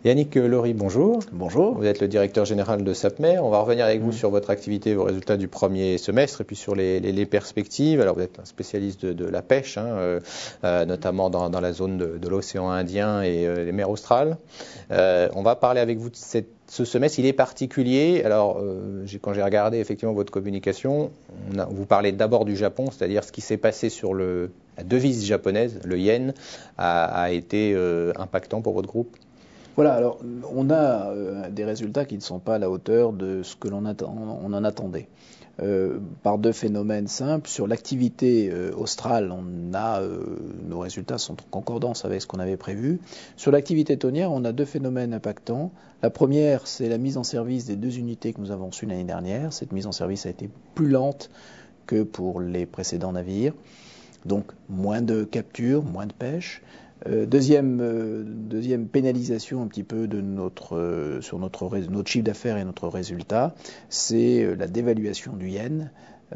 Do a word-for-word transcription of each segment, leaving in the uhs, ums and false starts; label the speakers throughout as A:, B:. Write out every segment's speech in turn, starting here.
A: Yannick Laurie, bonjour.
B: Bonjour.
A: Vous êtes le directeur général de SAPMER. On va revenir avec vous sur votre activité et vos résultats du premier semestre et puis sur les, les, les perspectives. Alors, vous êtes un spécialiste de, de la pêche, hein, euh, euh, notamment dans, dans la zone de, de l'océan Indien et euh, les mers australes. Euh, on va parler avec vous de cette, ce semestre. Il est particulier. Alors, euh, j'ai, quand j'ai regardé effectivement votre communication, on a, vous parlez d'abord du Japon, c'est-à-dire ce qui s'est passé sur le, la devise japonaise, le yen, a, a été euh, impactant pour votre groupe.
B: Voilà, alors on a euh, des résultats qui ne sont pas à la hauteur de ce que l'on attend, on en attendait. Euh, par deux phénomènes simples. Sur l'activité euh, australe, on a, euh, nos résultats sont en concordance avec ce qu'on avait prévu. Sur l'activité tonnière, on a deux phénomènes impactants. La première, c'est la mise en service des deux unités que nous avons reçues l'année dernière. Cette mise en service a été plus lente que pour les précédents navires. Donc moins de capture, moins de pêche. Euh, deuxième, euh, deuxième pénalisation un petit peu de notre, euh, sur notre, notre chiffre d'affaires et notre résultat, c'est euh, la dévaluation du yen.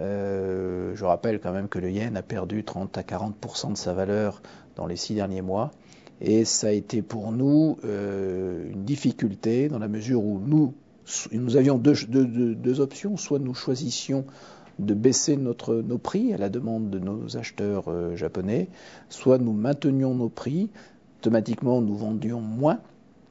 B: Euh, je rappelle quand même que le yen a perdu trente à quarante pour cent de sa valeur dans les six derniers mois. Et ça a été pour nous euh, une difficulté dans la mesure où nous, nous avions deux, deux, deux, deux options. Soit nous choisissions de baisser notre, nos prix à la demande de nos acheteurs euh, japonais, soit nous maintenions nos prix, automatiquement nous vendions moins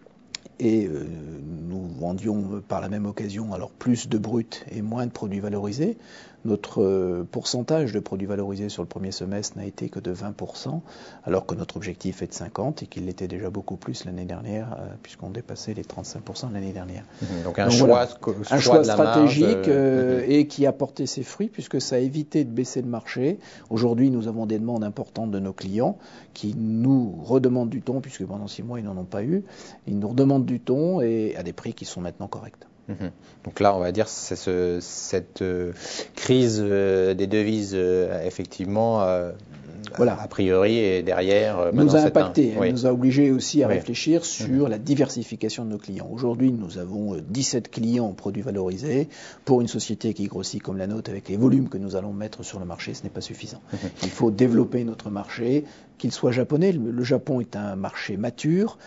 B: et euh, nous vendions par la même occasion alors plus de brut et moins de produits valorisés. Notre euh, pourcentage de produits valorisés sur le premier semestre n'a été que de vingt pour cent, alors que notre objectif est de cinquante et qu'il l'était déjà beaucoup plus l'année dernière, euh, puisqu'on dépassait les trente-cinq pour cent l'année dernière.
A: Mmh, donc un
B: donc,
A: choix,
B: voilà,
A: choix,
B: un choix
A: de la
B: stratégique
A: marge, euh,
B: euh, mmh. et qui a porté ses fruits, puisque ça a évité de baisser le marché. Aujourd'hui, nous avons des demandes importantes de nos clients qui nous redemandent du thon, puisque pendant six mois, ils n'en ont pas eu. Ils nous redemandent du thon et à des prix qui sont maintenant corrects.
A: Mmh. Donc là, on va dire c'est ce, cette euh, crise euh, des devises, euh, effectivement, euh, voilà. a priori, est derrière. Euh,
B: nous a impacté,
A: un... oui.
B: nous a obligés aussi à
A: oui.
B: réfléchir sur
A: mmh.
B: la diversification de nos clients. Aujourd'hui, nous avons dix-sept clients en produits valorisés. Pour une société qui grossit comme la nôtre, avec les volumes que nous allons mettre sur le marché, ce n'est pas suffisant. Mmh. Il faut développer notre marché, qu'il soit japonais. Le Japon est un marché mature,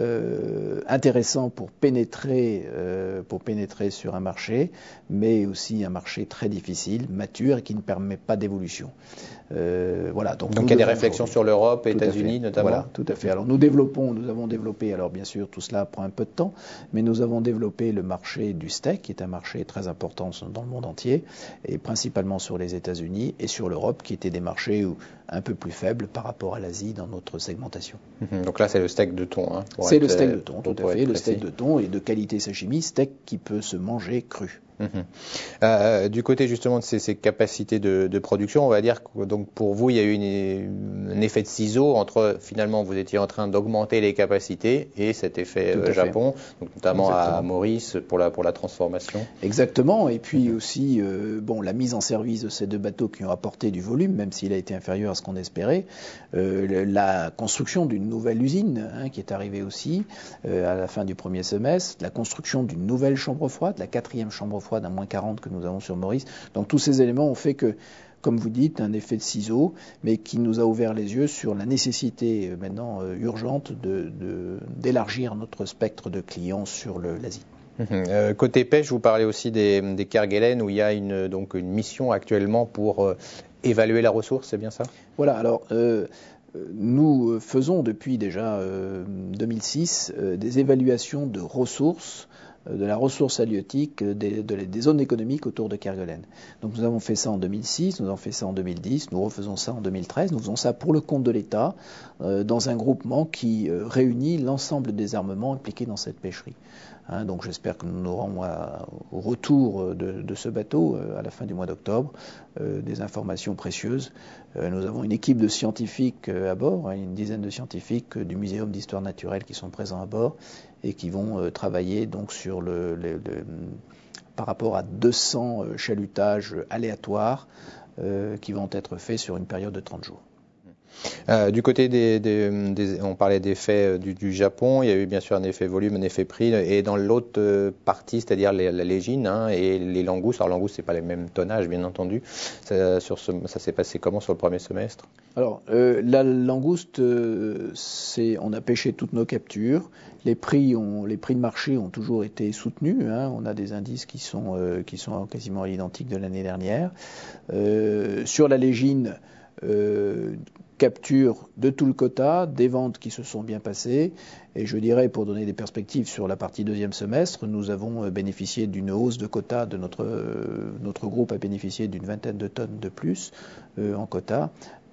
B: euh, intéressant pour pénétrer, euh, pour pénétrer sur un marché, mais aussi un marché très difficile, mature et qui ne permet pas d'évolution.
A: Euh, voilà. Donc, donc il y a des réflexions sur l'Europe et les États-Unis notamment.
B: Voilà, tout à fait. Alors nous développons, nous avons développé, alors bien sûr tout cela prend un peu de temps, mais nous avons développé le marché du steak, qui est un marché très important dans le monde entier, et principalement sur les États-Unis et sur l'Europe, qui étaient des marchés où, un peu plus faibles par rapport à l'Asie dans notre segmentation.
A: Mmh, donc là c'est le steak de thon. Hein,
B: c'est le steak de thon, tout à fait, le steak de thon et de qualité sashimi, steak qui peut se manger cru.
A: Mmh. Euh, du côté justement de ces, ces capacités de, de production, on va dire que donc pour vous il y a eu une, un effet de ciseau entre finalement vous étiez en train d'augmenter les capacités et cet effet euh, Japon, donc notamment Exactement. à Maurice pour la pour la transformation.
B: Exactement, et puis mmh. aussi euh, bon la mise en service de ces deux bateaux qui ont apporté du volume, même s'il a été inférieur à ce qu'on espérait, euh, la construction d'une nouvelle usine hein, qui est arrivée aussi euh, à la fin du premier semestre, la construction d'une nouvelle chambre froide, la quatrième chambre froide à moins quarante que nous avons sur Maurice. Donc tous ces éléments ont fait que, comme vous dites, un effet de ciseau, mais qui nous a ouvert les yeux sur la nécessité euh, maintenant euh, urgente de, de, d'élargir notre spectre de clients sur le, l'Asie.
A: Mmh. Euh, côté pêche, vous parlez aussi des, des Kerguelen où il y a une, donc une mission actuellement pour euh, évaluer la ressource, c'est bien ça ?
B: Voilà, alors... Euh, Nous faisons depuis déjà euh, deux mille six euh, des évaluations de ressources, euh, de la ressource halieutique euh, des, de, des zones économiques autour de Kerguelen. Donc nous avons fait ça en deux mille six, nous avons fait ça en deux mille dix, nous refaisons ça en deux mille treize, nous faisons ça pour le compte de l'État, euh, dans un groupement qui euh, réunit l'ensemble des armements impliqués dans cette pêcherie. Hein, donc j'espère que nous aurons à, au retour de, de ce bateau, euh, à la fin du mois d'octobre, euh, des informations précieuses. Euh, nous avons une équipe de scientifiques euh, à bord, hein, une dizaine de scientifiques euh, du Muséum d'histoire naturelle qui sont présents à bord et qui vont euh, travailler donc sur le, le, le, par rapport à deux cents chalutages aléatoires euh, qui vont être faits sur une période de trente jours.
A: Euh, du côté des, des, des, on parlait d'effets du, du Japon, il y a eu bien sûr un effet volume, un effet prix, et dans l'autre euh, partie, c'est-à-dire les, la légine hein, et les langoustes, alors langoustes c'est pas les mêmes tonnages bien entendu, ça, sur ce, ça s'est passé comment sur le premier semestre?
B: Alors euh, la langouste, euh, c'est, on a pêché toutes nos captures, les prix, ont, les prix de marché ont toujours été soutenus, hein, on a des indices qui sont, euh, qui sont quasiment à l'identique de l'année dernière. Euh, sur la légine, Euh, capture de tout le quota, des ventes qui se sont bien passées, et je dirais, pour donner des perspectives sur la partie deuxième semestre, nous avons bénéficié d'une hausse de quota, de notre, euh, notre groupe a bénéficié d'une vingtaine de tonnes de plus euh, en quota.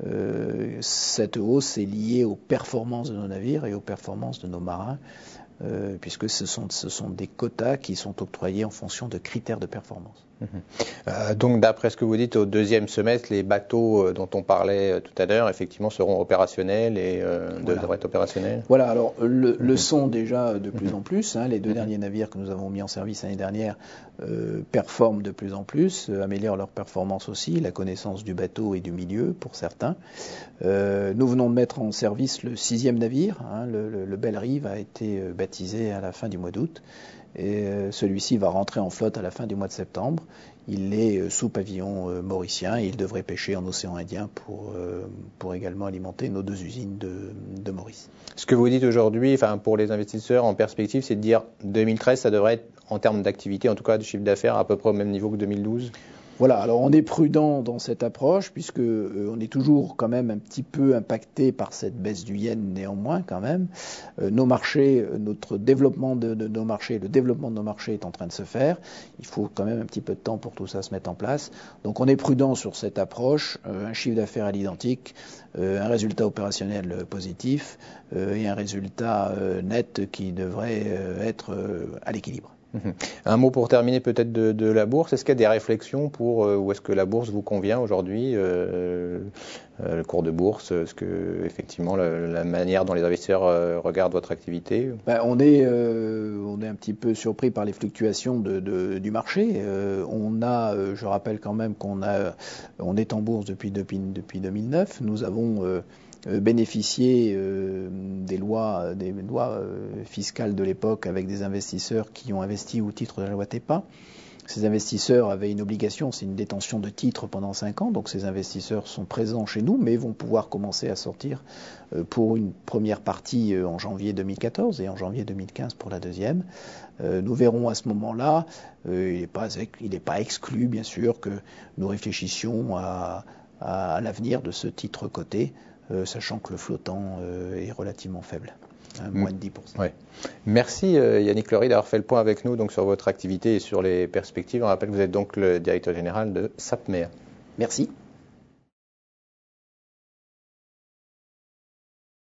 B: Euh, cette hausse est liée aux performances de nos navires et aux performances de nos marins, euh, puisque ce sont, ce sont des quotas qui sont octroyés en fonction de critères de performance.
A: Mmh. Euh, donc d'après ce que vous dites, au deuxième semestre, les bateaux dont on parlait tout à l'heure, effectivement, seront opérationnels et euh,
B: voilà.
A: devraient être opérationnels.
B: Voilà, alors le, mmh. le sont déjà de plus mmh. en plus. Hein, les deux mmh. derniers navires que nous avons mis en service l'année dernière euh, performent de plus en plus, euh, améliorent leur performance aussi, la connaissance du bateau et du milieu pour certains. Euh, nous venons de mettre en service le sixième navire. Hein, le, le, le Belle Rive a été baptisé à la fin du mois d'août. Et celui-ci va rentrer en flotte à la fin du mois de septembre. Il est sous pavillon mauricien et il devrait pêcher en océan Indien pour, pour également alimenter nos deux usines de, de Maurice.
A: Ce que vous dites aujourd'hui, enfin pour les investisseurs en perspective, c'est de dire deux mille treize, ça devrait être en termes d'activité, en tout cas de chiffre d'affaires, à peu près au même niveau que deux mille douze.
B: Voilà, alors on est prudent dans cette approche puisque euh, on est toujours quand même un petit peu impacté par cette baisse du yen néanmoins quand même. Euh, nos marchés, notre développement de, de nos marchés, le développement de nos marchés est en train de se faire. Il faut quand même un petit peu de temps pour tout ça se mettre en place. Donc on est prudent sur cette approche, euh, un chiffre d'affaires à l'identique, euh, un résultat opérationnel positif euh, et un résultat euh, net qui devrait euh, être euh, à l'équilibre.
A: Un mot pour terminer peut-être de, de la bourse. Est-ce qu'il y a des réflexions pour euh, où est-ce que la bourse vous convient aujourd'hui, euh, euh, le cours de bourse, est-ce que effectivement la, la manière dont les investisseurs euh, regardent votre activité?
B: Ben, on est euh, on est un petit peu surpris par les fluctuations de, de, du marché. Euh, on a, euh, je rappelle quand même qu'on a, on est en bourse depuis depuis, depuis deux mille neuf. Nous avons euh, bénéficier euh, des lois, des lois euh, fiscales de l'époque avec des investisseurs qui ont investi au titre de la loi TEPA. Ces investisseurs avaient une obligation, c'est une détention de titres pendant cinq ans, donc ces investisseurs sont présents chez nous, mais vont pouvoir commencer à sortir euh, pour une première partie euh, en janvier deux mille quatorze et en janvier deux mille quinze pour la deuxième. Euh, nous verrons à ce moment-là, euh, il n'est pas, il n'est pas exclu, bien sûr, que nous réfléchissions à, à, à l'avenir de ce titre coté. Euh, sachant que le flottant euh, est relativement faible, hein, moins de dix pour cent.
A: Ouais. Merci euh, Yannick Lery d'avoir fait le point avec nous donc, sur votre activité et sur les perspectives. On rappelle que vous êtes donc le directeur général de SAPMEA.
B: Merci.